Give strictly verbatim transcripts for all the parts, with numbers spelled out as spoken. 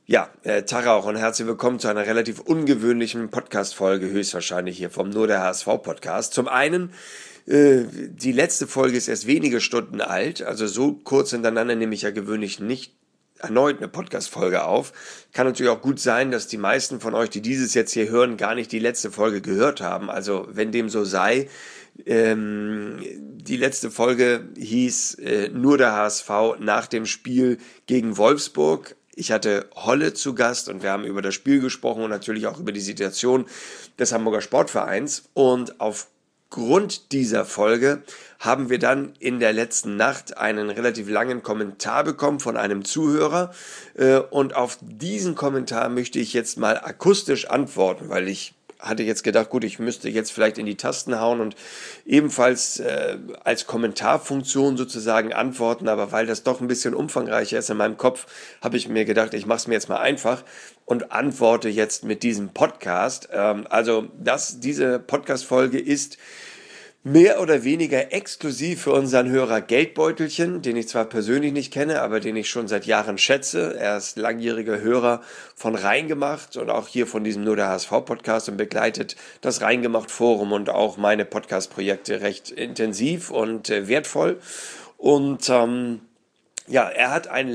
Ja, äh, Tag auch und herzlich willkommen zu einer relativ ungewöhnlichen Podcast-Folge, höchstwahrscheinlich hier vom Nur der H S V-Podcast. Zum einen, äh, die letzte Folge ist erst wenige Stunden alt, also so kurz hintereinander nehme ich ja gewöhnlich nicht erneut eine Podcast-Folge auf. Kann natürlich auch gut sein, dass die meisten von euch, die dieses jetzt hier hören, gar nicht die letzte Folge gehört haben. Also wenn dem so sei, ähm, die letzte Folge hieß äh, Nur der H S V nach dem Spiel gegen Wolfsburg. Ich hatte Holle zu Gast und wir haben über das Spiel gesprochen und natürlich auch über die Situation des Hamburger Sportvereins. Und aufgrund dieser Folge haben wir dann in der letzten Nacht einen relativ langen Kommentar bekommen von einem Zuhörer. Und auf diesen Kommentar möchte ich jetzt mal akustisch antworten, weil ich hatte jetzt gedacht, gut, ich müsste jetzt vielleicht in die Tasten hauen und ebenfalls äh, als Kommentarfunktion sozusagen antworten, aber weil das doch ein bisschen umfangreicher ist in meinem Kopf, habe ich mir gedacht, ich mache es mir jetzt mal einfach und antworte jetzt mit diesem Podcast. Ähm, also das, diese Podcast-Folge ist mehr oder weniger exklusiv für unseren Hörer Geldbeutelchen, den ich zwar persönlich nicht kenne, aber den ich schon seit Jahren schätze. Er ist langjähriger Hörer von Reingemacht und auch hier von diesem Nur der H S V-Podcast und begleitet das Reingemacht-Forum und auch meine Podcast-Projekte recht intensiv und äh, wertvoll. Und ähm, ja, er hat einen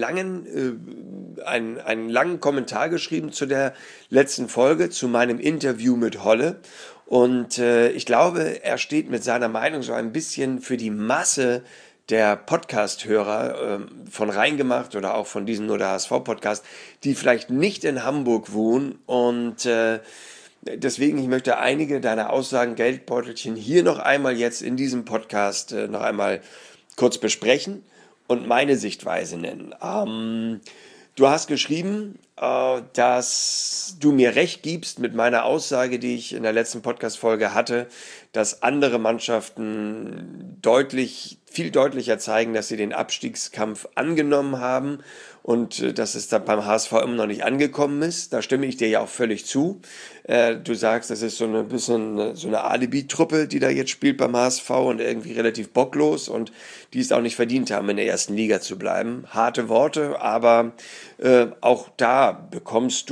langen, äh, einen, einen langen Kommentar geschrieben zu der letzten Folge, zu meinem Interview mit Holle. Und äh, ich glaube, er steht mit seiner Meinung so ein bisschen für die Masse der Podcast-Hörer äh, von Reingemacht oder auch von diesem Nur der H S V-Podcast, die vielleicht nicht in Hamburg wohnen. Und äh, deswegen, ich möchte einige deiner Aussagen, Geldbeutelchen, hier noch einmal jetzt in diesem Podcast äh, noch einmal kurz besprechen und meine Sichtweise nennen. Ähm, du hast geschrieben, äh, dass du mir recht gibst mit meiner Aussage, die ich in der letzten Podcast-Folge hatte, dass andere Mannschaften deutlich, viel deutlicher zeigen, dass sie den Abstiegskampf angenommen haben und äh, dass es da beim H S V immer noch nicht angekommen ist. Da stimme ich dir ja auch völlig zu. Äh, du sagst, das ist so ein bisschen so eine Alibi-Truppe, die da jetzt spielt beim H S V und irgendwie relativ bocklos und die es auch nicht verdient haben, in der ersten Liga zu bleiben. Harte Worte, aber äh, auch da bekommst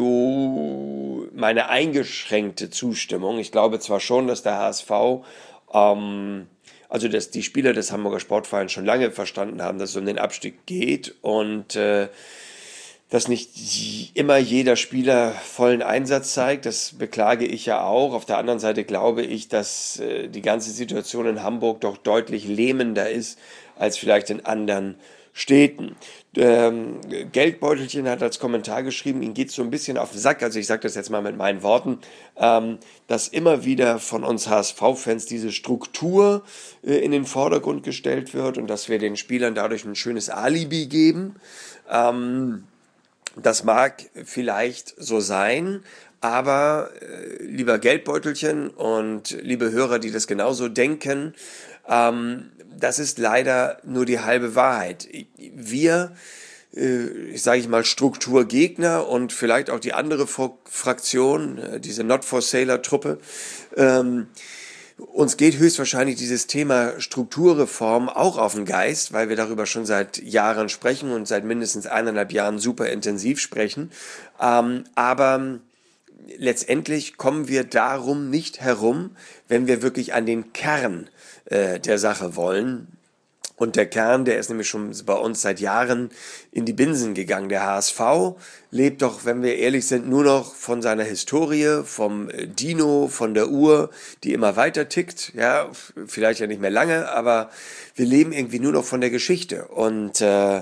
du meine eingeschränkte Zustimmung. Ich glaube zwar schon, dass der H S V ähm, also dass die Spieler des Hamburger Sportvereins schon lange verstanden haben, dass es um den Abstieg geht und äh, dass nicht immer jeder Spieler vollen Einsatz zeigt. Das beklage ich ja auch. Auf der anderen Seite glaube ich, dass äh, die ganze Situation in Hamburg doch deutlich lähmender ist als vielleicht in anderen Städten. Ähm, Geldbeutelchen hat als Kommentar geschrieben, ihm geht so ein bisschen auf den Sack, also ich sage das jetzt mal mit meinen Worten, ähm, dass immer wieder von uns H S V-Fans diese Struktur äh, in den Vordergrund gestellt wird und dass wir den Spielern dadurch ein schönes Alibi geben. Ähm, das mag vielleicht so sein, aber äh, lieber Geldbeutelchen und liebe Hörer, die das genauso denken, ähm, das ist leider nur die halbe Wahrheit. Wir, äh, sage ich mal, Strukturgegner und vielleicht auch die andere Fraktion, äh, diese Not-for-Sailor-Truppe, ähm, uns geht höchstwahrscheinlich dieses Thema Strukturreform auch auf den Geist, weil wir darüber schon seit Jahren sprechen und seit mindestens eineinhalb Jahren super intensiv sprechen. Ähm, aber letztendlich kommen wir darum nicht herum, wenn wir wirklich an den Kern äh, der Sache wollen. Und der Kern, der ist nämlich schon bei uns seit Jahren in die Binsen gegangen. Der H S V lebt doch, wenn wir ehrlich sind, nur noch von seiner Historie, vom Dino, von der Uhr, die immer weiter tickt. Ja, vielleicht ja nicht mehr lange, aber wir leben irgendwie nur noch von der Geschichte. Und äh,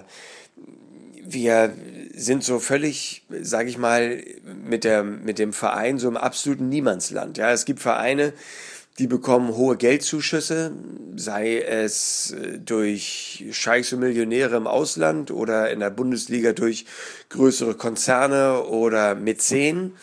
wir sind so völlig, sage ich mal, mit der mit dem Verein so im absoluten Niemandsland. Ja, es gibt Vereine, die bekommen hohe Geldzuschüsse, sei es durch Scheichs und Millionäre im Ausland oder in der Bundesliga durch größere Konzerne oder Mäzen.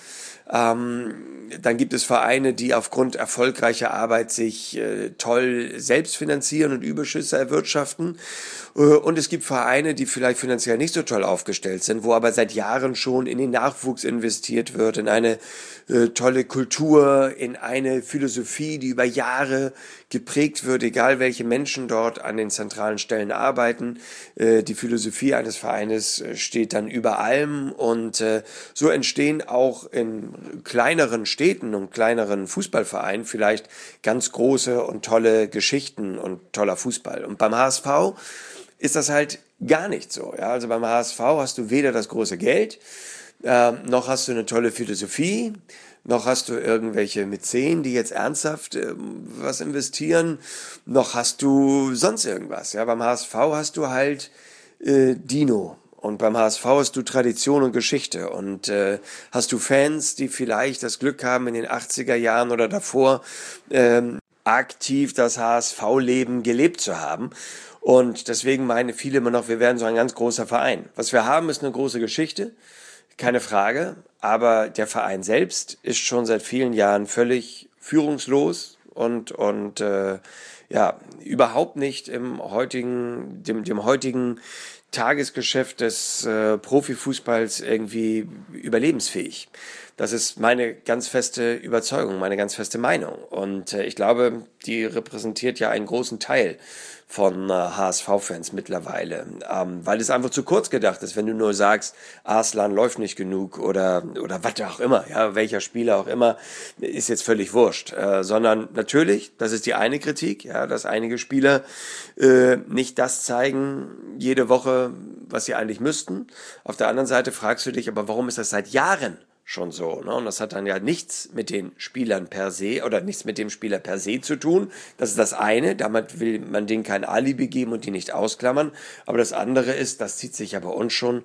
Ähm, dann gibt es Vereine, die aufgrund erfolgreicher Arbeit sich äh, toll selbst finanzieren und Überschüsse erwirtschaften. Äh, und es gibt Vereine, die vielleicht finanziell nicht so toll aufgestellt sind, wo aber seit Jahren schon in den Nachwuchs investiert wird, in eine äh, tolle Kultur, in eine Philosophie, die über Jahre geprägt wird, egal welche Menschen dort an den zentralen Stellen arbeiten. Äh, die Philosophie eines Vereines äh, steht dann über allem, und äh, so entstehen auch in kleineren Städten und kleineren Fußballvereinen vielleicht ganz große und tolle Geschichten und toller Fußball. Und beim H S V ist das halt gar nicht so. Ja? Also beim H S V hast du weder das große Geld, äh, noch hast du eine tolle Philosophie, noch hast du irgendwelche Mäzen, die jetzt ernsthaft äh, was investieren, noch hast du sonst irgendwas. Ja? Beim H S V hast du halt äh, Dino. Und beim H S V hast du Tradition und Geschichte, und äh, hast du Fans, die vielleicht das Glück haben, in den achtziger Jahren oder davor ähm, aktiv das H S V-Leben gelebt zu haben. Und deswegen meinen viele immer noch, wir werden so ein ganz großer Verein. Was wir haben, ist eine große Geschichte, keine Frage, aber der Verein selbst ist schon seit vielen Jahren völlig führungslos und, und äh, ja, überhaupt nicht im heutigen, dem, dem heutigen Tagesgeschäft des äh, Profifußballs irgendwie überlebensfähig. Das ist meine ganz feste Überzeugung, meine ganz feste Meinung. Und äh, ich glaube, die repräsentiert ja einen großen Teil von äh, H S V-Fans mittlerweile, ähm, weil es einfach zu kurz gedacht ist, wenn du nur sagst, Arslan läuft nicht genug oder oder was auch immer, ja, welcher Spieler auch immer, ist jetzt völlig wurscht, äh, sondern natürlich, das ist die eine Kritik, ja, dass einige Spieler äh, nicht das zeigen jede Woche, was sie eigentlich müssten. Auf der anderen Seite fragst du dich, aber warum ist das seit Jahren schon so, ne? Und das hat dann ja nichts mit den Spielern per se oder nichts mit dem Spieler per se zu tun. Das ist das eine, damit will man denen kein Alibi geben und die nicht ausklammern. Aber das andere ist, das zieht sich ja bei uns schon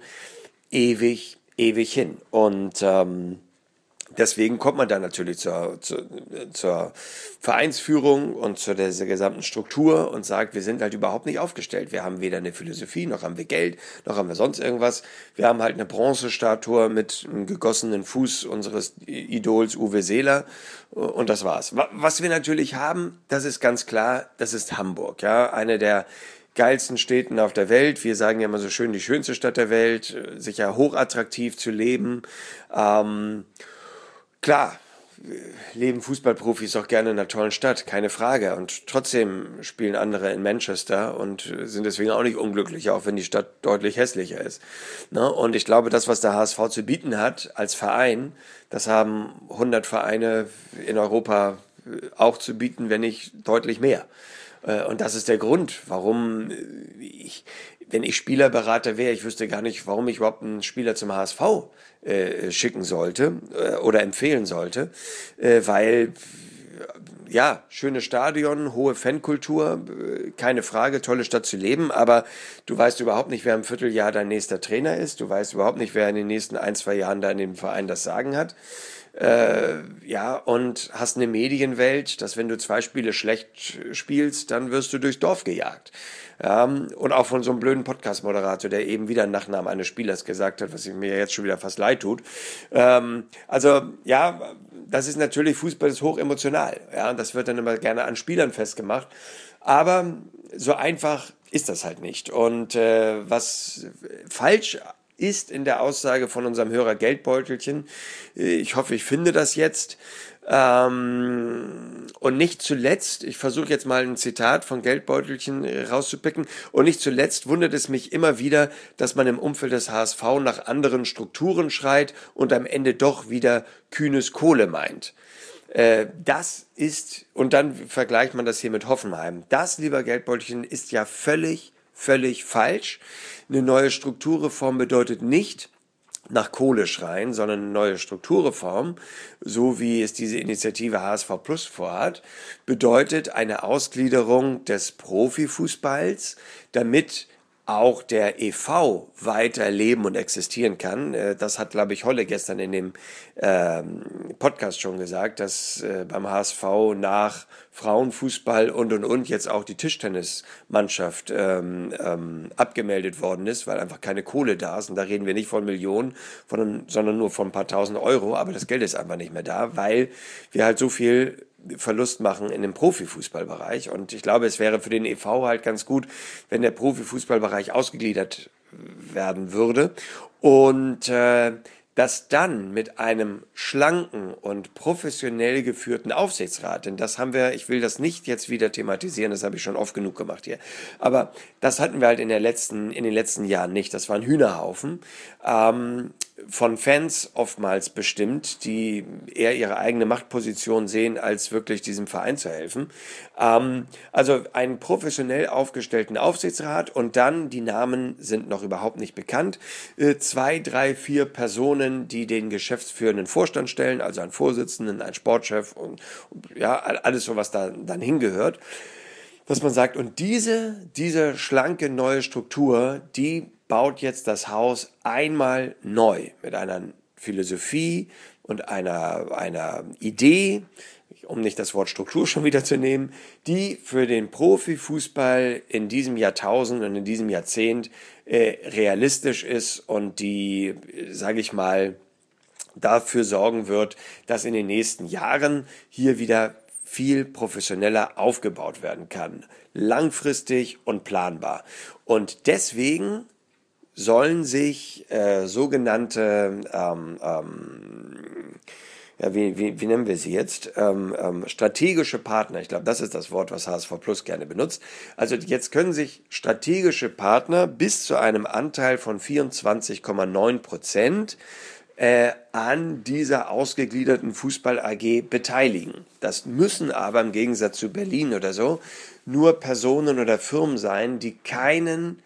ewig, ewig hin. Und ähm, deswegen kommt man dann natürlich zur, zur, zur Vereinsführung und zu dieser gesamten Struktur und sagt, wir sind halt überhaupt nicht aufgestellt. Wir haben weder eine Philosophie, noch haben wir Geld, noch haben wir sonst irgendwas. Wir haben halt eine Bronzestatue mit einem gegossenen Fuß unseres Idols Uwe Seeler, und das war's. Was wir natürlich haben, das ist ganz klar, das ist Hamburg, ja, eine der geilsten Städten auf der Welt. Wir sagen ja immer so schön, die schönste Stadt der Welt, sicher hochattraktiv zu leben. Ähm, Klar, leben Fußballprofis auch gerne in einer tollen Stadt, keine Frage. Und trotzdem spielen andere in Manchester und sind deswegen auch nicht unglücklich, auch wenn die Stadt deutlich hässlicher ist. Ne? Und ich glaube, das, was der H S V zu bieten hat als Verein, das haben hundert Vereine in Europa auch zu bieten, wenn nicht deutlich mehr. Und das ist der Grund, warum ich, wenn ich Spielerberater wäre, ich wüsste gar nicht, warum ich überhaupt einen Spieler zum H S V äh, schicken sollte äh, oder empfehlen sollte, äh, weil ja, schönes Stadion, hohe Fankultur, äh, keine Frage, tolle Stadt zu leben, aber du weißt überhaupt nicht, wer im Vierteljahr dein nächster Trainer ist, du weißt überhaupt nicht, wer in den nächsten ein, zwei Jahren da in dem Verein das Sagen hat. Äh, ja, und hast eine Medienwelt, dass wenn du zwei Spiele schlecht spielst, dann wirst du durchs Dorf gejagt. Ja, und auch von so einem blöden Podcast-Moderator, der eben wieder einen Nachnamen eines Spielers gesagt hat, was mir jetzt schon wieder fast leid tut. Ähm, also, ja, das ist natürlich, Fußball ist hoch emotional. Ja, und das wird dann immer gerne an Spielern festgemacht. Aber so einfach ist das halt nicht. Und äh, was falsch ist in der Aussage von unserem Hörer Geldbeutelchen, ich hoffe, ich finde das jetzt, ähm, und nicht zuletzt, ich versuche jetzt mal ein Zitat von Geldbeutelchen rauszupicken, und nicht zuletzt wundert es mich immer wieder, dass man im Umfeld des H S V nach anderen Strukturen schreit und am Ende doch wieder kühnes Kohle meint. Äh, das ist, und dann vergleicht man das hier mit Hoffenheim, das, lieber Geldbeutelchen, ist ja völlig, völlig falsch. Eine neue Strukturreform bedeutet nicht nach Kohle schreien, sondern eine neue Strukturreform, so wie es diese Initiative H S V Plus vorhat, bedeutet eine Ausgliederung des Profifußballs, damit auch der E V weiter leben und existieren kann. Das hat, glaube ich, Holle gestern in dem ähm, Podcast schon gesagt, dass äh, beim H S V nach Frauenfußball und und und jetzt auch die Tischtennismannschaft ähm, ähm, abgemeldet worden ist, weil einfach keine Kohle da ist. Und da reden wir nicht von Millionen, von, sondern nur von ein paar tausend Euro. Aber das Geld ist einfach nicht mehr da, weil wir halt so viel Verlust machen in dem Profifußballbereich. Und ich glaube, es wäre für den E V halt ganz gut, wenn der Profifußballbereich ausgegliedert werden würde. Und äh, dass dann mit einem schlanken und professionell geführten Aufsichtsrat, denn das haben wir, ich will das nicht jetzt wieder thematisieren, das habe ich schon oft genug gemacht hier, aber das hatten wir halt in der letzten, in den letzten Jahren nicht. Das war ein Hühnerhaufen, ähm, von Fans oftmals bestimmt, die eher ihre eigene Machtposition sehen, als wirklich diesem Verein zu helfen. Ähm, also einen professionell aufgestellten Aufsichtsrat und dann, die Namen sind noch überhaupt nicht bekannt, äh, zwei, drei, vier Personen, die den geschäftsführenden Vorstand stellen, also einen Vorsitzenden, einen Sportchef und, und ja, alles so, was da dann hingehört. Dass man sagt, und diese, diese schlanke neue Struktur, die baut jetzt das Haus einmal neu mit einer Philosophie und einer, einer Idee, um nicht das Wort Struktur schon wieder zu nehmen, die für den Profifußball in diesem Jahrtausend und in diesem Jahrzehnt äh, realistisch ist und die, sage ich mal, dafür sorgen wird, dass in den nächsten Jahren hier wieder viel professioneller aufgebaut werden kann, langfristig und planbar. Und deswegen sollen sich äh, sogenannte, ähm, ähm, ja, wie, wie, wie nennen wir sie jetzt, ähm, ähm, strategische Partner, ich glaube, das ist das Wort, was H S V Plus gerne benutzt, also jetzt können sich strategische Partner bis zu einem Anteil von vierundzwanzig Komma neun Prozent Äh, an dieser ausgegliederten Fußball-A G beteiligen. Das müssen aber im Gegensatz zu Berlin oder so nur Personen oder Firmen sein, die keinen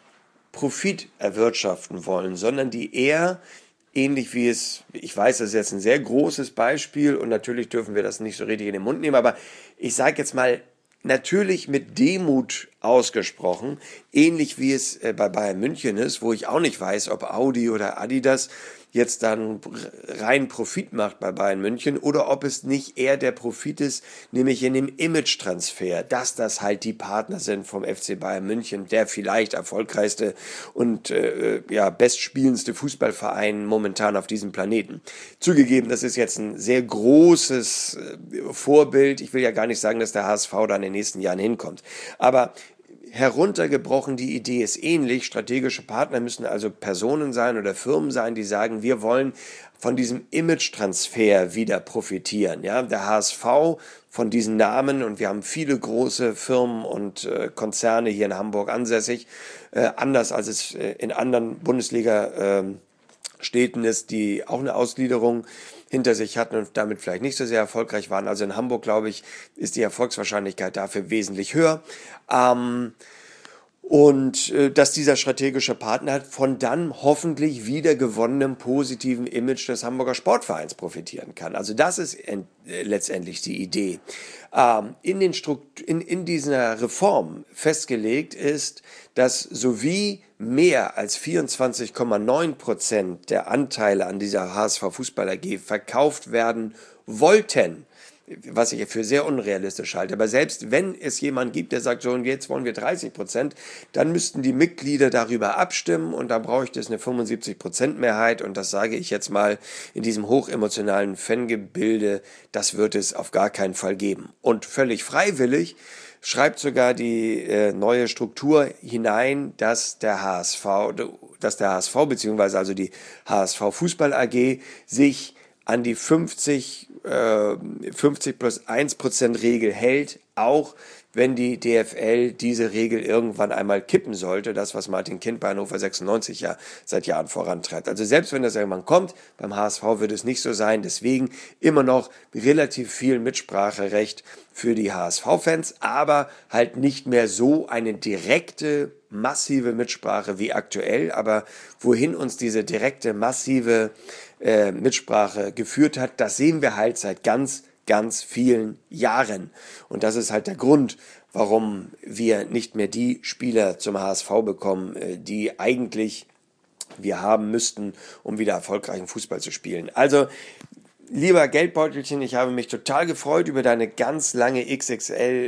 Profit erwirtschaften wollen, sondern die eher, ähnlich wie es, ich weiß, das ist jetzt ein sehr großes Beispiel und natürlich dürfen wir das nicht so richtig in den Mund nehmen, aber ich sage jetzt mal, natürlich mit Demut ausgesprochen, ähnlich wie es bei Bayern München ist, wo ich auch nicht weiß, ob Audi oder Adidas jetzt dann rein Profit macht bei Bayern München oder ob es nicht eher der Profit ist, nämlich in dem Image-Transfer, dass das halt die Partner sind vom F C Bayern München, der vielleicht erfolgreichste und äh, ja bestspielendste Fußballverein momentan auf diesem Planeten. Zugegeben, das ist jetzt ein sehr großes äh, Vorbild. Ich will ja gar nicht sagen, dass der H S V da in den nächsten Jahren hinkommt. Aber heruntergebrochen, die Idee ist ähnlich. Strategische Partner müssen also Personen sein oder Firmen sein, die sagen, wir wollen von diesem Image-Transfer wieder profitieren. Ja, der H S V von diesen Namen, und wir haben viele große Firmen und äh, Konzerne hier in Hamburg ansässig, äh, anders als es äh, in anderen Bundesliga äh, Städten ist, die auch eine Ausgliederung hinter sich hatten und damit vielleicht nicht so sehr erfolgreich waren. Also in Hamburg, glaube ich, ist die Erfolgswahrscheinlichkeit dafür wesentlich höher. Ähm, und äh, dass dieser strategische Partner von dann hoffentlich wieder gewonnenem positiven Image des Hamburger Sportvereins profitieren kann. Also das ist ent- äh, letztendlich die Idee. Ähm, in, den Strukt- in, in dieser Reform festgelegt ist, dass sowie mehr als vierundzwanzig Komma neun Prozent der Anteile an dieser H S V Fußball A G verkauft werden wollten, was ich für sehr unrealistisch halte. Aber selbst wenn es jemanden gibt, der sagt, so und jetzt wollen wir dreißig Prozent, dann müssten die Mitglieder darüber abstimmen und da bräuchte es eine fünfundsiebzig Prozent Mehrheit und das sage ich jetzt mal in diesem hochemotionalen Fangebilde, das wird es auf gar keinen Fall geben. Und völlig freiwillig schreibt sogar die äh, neue Struktur hinein, dass der H S V, dass der H S V beziehungsweise also die H S V Fußball A G sich an die fünfzig, äh, fünfzig plus eins Prozent Regel hält, auch wenn die D F L diese Regel irgendwann einmal kippen sollte, das, was Martin Kind bei Hannover sechsundneunzig ja seit Jahren vorantreibt. Also selbst wenn das irgendwann kommt, beim H S V wird es nicht so sein, deswegen immer noch relativ viel Mitspracherecht für die H S V-Fans, aber halt nicht mehr so eine direkte, massive Mitsprache wie aktuell, aber wohin uns diese direkte, massive äh, Mitsprache geführt hat, das sehen wir halt seit ganz, ganz vielen Jahren. Und das ist halt der Grund, warum wir nicht mehr die Spieler zum H S V bekommen, äh, die eigentlich wir haben müssten, um wieder erfolgreichen Fußball zu spielen. Also lieber Geldbeutelchen, ich habe mich total gefreut über deine ganz lange X X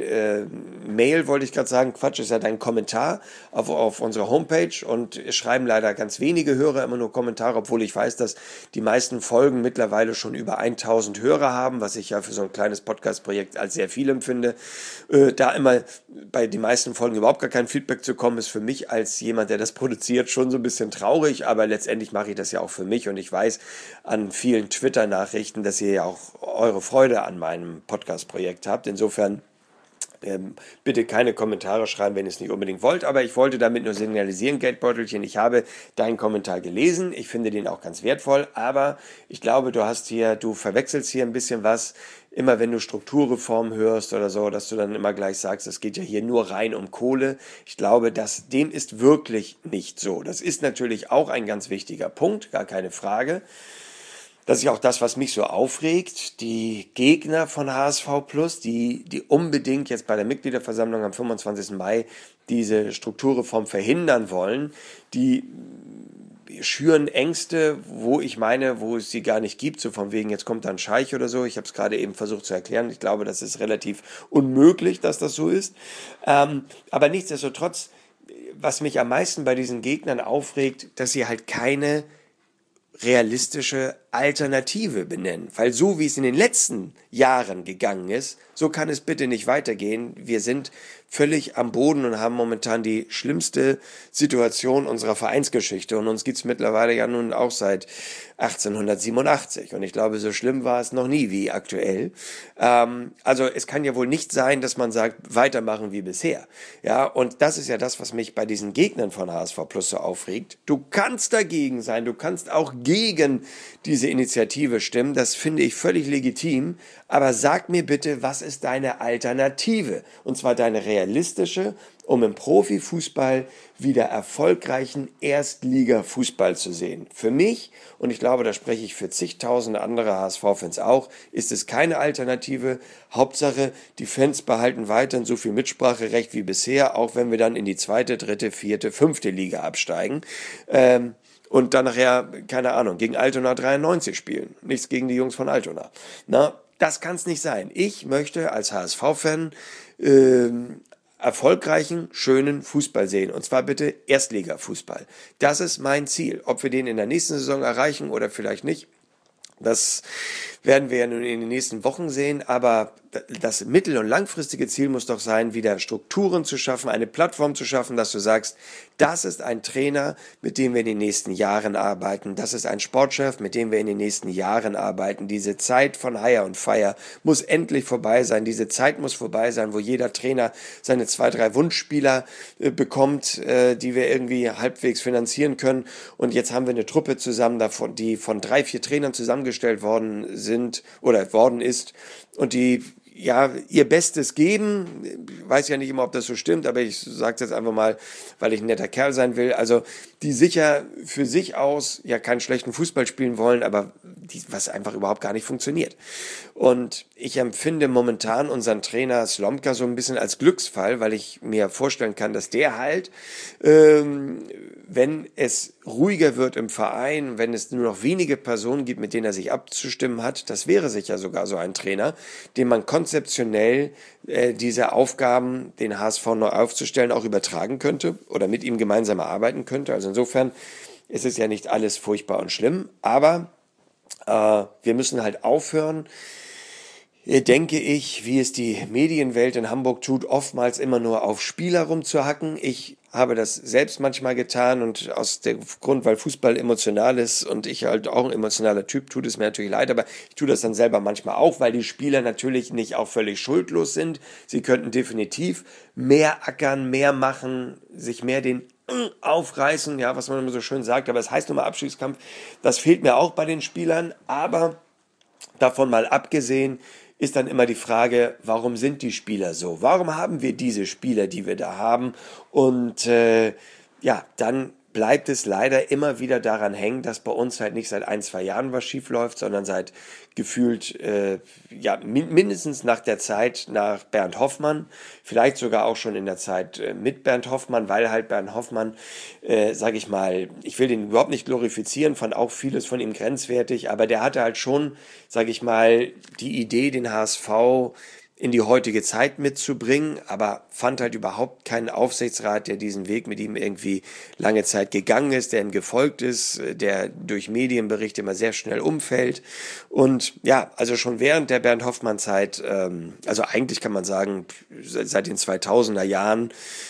L-Mail, äh, wollte ich gerade sagen. Quatsch, ist ja dein Kommentar auf, auf unserer Homepage, und es schreiben leider ganz wenige Hörer immer nur Kommentare, obwohl ich weiß, dass die meisten Folgen mittlerweile schon über tausend Hörer haben, was ich ja für so ein kleines Podcast-Projekt als sehr viel empfinde. Äh, da immer bei den meisten Folgen überhaupt gar kein Feedback zu kommen, ist für mich als jemand, der das produziert, schon so ein bisschen traurig, aber letztendlich mache ich das ja auch für mich, und ich weiß an vielen Twitter-Nachrichten, dass ihr ja auch eure Freude an meinem Podcast-Projekt habt. Insofern ähm, bitte keine Kommentare schreiben, wenn ihr es nicht unbedingt wollt, aber ich wollte damit nur signalisieren, Geldbeutelchen, ich habe deinen Kommentar gelesen, ich finde den auch ganz wertvoll, aber ich glaube, du hast hier, du verwechselst hier ein bisschen was. Immer wenn du Strukturreform hörst oder so, dass du dann immer gleich sagst, es geht ja hier nur rein um Kohle. Ich glaube, dass dem ist wirklich nicht so. Das ist natürlich auch ein ganz wichtiger Punkt, gar keine Frage. Das ist ja auch das, was mich so aufregt. Die Gegner von H S V Plus, die, die unbedingt jetzt bei der Mitgliederversammlung am fünfundzwanzigsten Mai diese Strukturreform verhindern wollen, die schüren Ängste, wo ich meine, wo es sie gar nicht gibt, so von wegen, jetzt kommt da ein Scheich oder so. Ich habe es gerade eben versucht zu erklären. Ich glaube, das ist relativ unmöglich, dass das so ist. Ähm, aber nichtsdestotrotz, was mich am meisten bei diesen Gegnern aufregt, dass sie halt keine realistische Alternative benennen. Weil so wie es in den letzten Jahren gegangen ist, so kann es bitte nicht weitergehen. Wir sind völlig am Boden und haben momentan die schlimmste Situation unserer Vereinsgeschichte. Und uns gibt es mittlerweile ja nun auch seit achtzehnhundertsiebenundachtzig. Und ich glaube, so schlimm war es noch nie wie aktuell. Ähm, also es kann ja wohl nicht sein, dass man sagt, weitermachen wie bisher. Ja, und das ist ja das, was mich bei diesen Gegnern von H S V Plus so aufregt. Du kannst dagegen sein, du kannst auch gegen diese Initiative stimmen. Das finde ich völlig legitim. Aber sag mir bitte, was ist deine Alternative? Und zwar deine realistische, um im Profifußball wieder erfolgreichen Erstliga-Fußball zu sehen. Für mich, und ich glaube, da spreche ich für zigtausende andere H S V-Fans auch, ist es keine Alternative. Hauptsache, die Fans behalten weiterhin so viel Mitspracherecht wie bisher, auch wenn wir dann in die zweite, dritte, vierte, fünfte Liga absteigen. Ähm, und dann nachher, keine Ahnung, gegen Altona dreiundneunzig spielen. Nichts gegen die Jungs von Altona. Na, das kann es nicht sein. Ich möchte als H S V-Fan ähm, erfolgreichen, schönen Fußball sehen. Und zwar bitte Erstliga-Fußball. Das ist mein Ziel. Ob wir den in der nächsten Saison erreichen oder vielleicht nicht, das werden wir ja nun in den nächsten Wochen sehen, aber das mittel- und langfristige Ziel muss doch sein, wieder Strukturen zu schaffen, eine Plattform zu schaffen, dass du sagst, das ist ein Trainer, mit dem wir in den nächsten Jahren arbeiten, das ist ein Sportchef, mit dem wir in den nächsten Jahren arbeiten. Diese Zeit von Hire und Fire muss endlich vorbei sein, diese Zeit muss vorbei sein, wo jeder Trainer seine zwei, drei Wunschspieler äh, bekommt, äh, die wir irgendwie halbwegs finanzieren können, und jetzt haben wir eine Truppe zusammen, davon, die von drei, vier Trainern zusammengestellt worden sind oder worden ist und die ja ihr Bestes geben. Ich weiß ja nicht immer, ob das so stimmt, aber ich sage es jetzt einfach mal, weil ich ein netter Kerl sein will. Also die sicher für sich aus ja keinen schlechten Fußball spielen wollen, aber die, was einfach überhaupt gar nicht funktioniert. Und ich empfinde momentan unseren Trainer Slomka so ein bisschen als Glücksfall, weil ich mir vorstellen kann, dass der halt, ähm, wenn es ruhiger wird im Verein, wenn es nur noch wenige Personen gibt, mit denen er sich abzustimmen hat, das wäre sicher sogar so ein Trainer, dem man konzeptionell äh, diese Aufgaben, den H S V neu aufzustellen, auch übertragen könnte oder mit ihm gemeinsam arbeiten könnte. Also insofern ist es ja nicht alles furchtbar und schlimm, aber äh, wir müssen halt aufhören, denke ich, wie es die Medienwelt in Hamburg tut, oftmals immer nur auf Spieler rumzuhacken. Ich habe das selbst manchmal getan, und aus dem Grund, weil Fußball emotional ist und ich halt auch ein emotionaler Typ, tut es mir natürlich leid, aber ich tue das dann selber manchmal auch, weil die Spieler natürlich nicht auch völlig schuldlos sind. Sie könnten definitiv mehr ackern, mehr machen, sich mehr den aufreißen, ja, was man immer so schön sagt, aber es heißt nun mal Abstiegskampf. Das fehlt mir auch bei den Spielern, aber davon mal abgesehen, ist dann immer die Frage, warum sind die Spieler so? Warum haben wir diese Spieler, die wir da haben? Und äh, ja, dann bleibt es leider immer wieder daran hängen, dass bei uns halt nicht seit ein, zwei Jahren was schief läuft, sondern seit gefühlt, äh, ja, min- mindestens nach der Zeit nach Bernd Hoffmann, vielleicht sogar auch schon in der Zeit äh, mit Bernd Hoffmann, weil halt Bernd Hoffmann, äh, sage ich mal, ich will den überhaupt nicht glorifizieren, fand auch vieles von ihm grenzwertig, aber der hatte halt schon, sage ich mal, die Idee, den H S V in die heutige Zeit mitzubringen, aber fand halt überhaupt keinen Aufsichtsrat, der diesen Weg mit ihm irgendwie lange Zeit gegangen ist, der ihm gefolgt ist, der durch Medienberichte immer sehr schnell umfällt. Und ja, also schon während der Bernd Hoffmann-Zeit, ähm, also eigentlich kann man sagen, seit den zweitausender Jahren,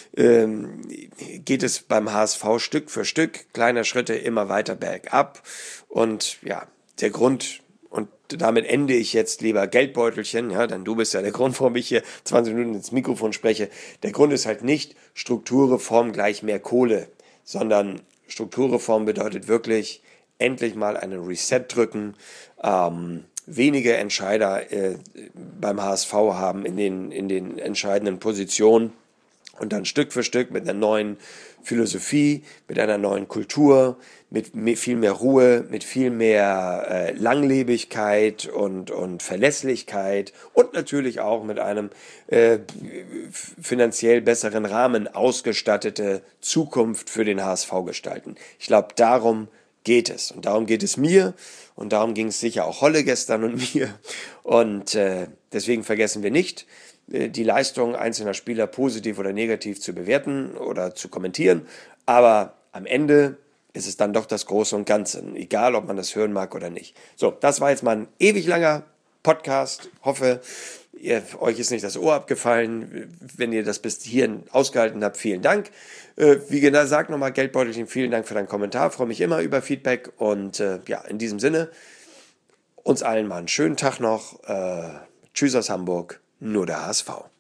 ähm, geht es beim H S V Stück für Stück, kleiner Schritte immer weiter bergab. Und ja, der Grund, und damit ende ich jetzt, lieber Geldbeutelchen, ja, denn du bist ja der Grund, warum ich hier zwanzig Minuten ins Mikrofon spreche. Der Grund ist halt nicht Strukturreform gleich mehr Kohle, sondern Strukturreform bedeutet wirklich endlich mal einen Reset drücken, ähm, wenige Entscheider äh, beim H S V haben in den, in den entscheidenden Positionen. Und dann Stück für Stück mit einer neuen Philosophie, mit einer neuen Kultur, mit viel mehr Ruhe, mit viel mehr äh, Langlebigkeit und, und Verlässlichkeit und natürlich auch mit einem äh, finanziell besseren Rahmen ausgestattete Zukunft für den H S V gestalten. Ich glaube, darum geht es. Und darum geht es mir und darum ging es sicher auch Holle gestern und mir. Und äh, deswegen vergessen wir nicht, die Leistung einzelner Spieler positiv oder negativ zu bewerten oder zu kommentieren. Aber am Ende ist es dann doch das Große und Ganze, egal ob man das hören mag oder nicht. So, das war jetzt mal ein ewig langer Podcast. Hoffe, ihr, euch ist nicht das Ohr abgefallen. Wenn ihr das bis hierhin ausgehalten habt, vielen Dank. Äh, wie genau sagt nochmal Geldbeutelchen, vielen Dank für deinen Kommentar. Freue mich immer über Feedback. Und äh, ja, in diesem Sinne, uns allen mal einen schönen Tag noch. Äh, tschüss aus Hamburg. Nur der H S V.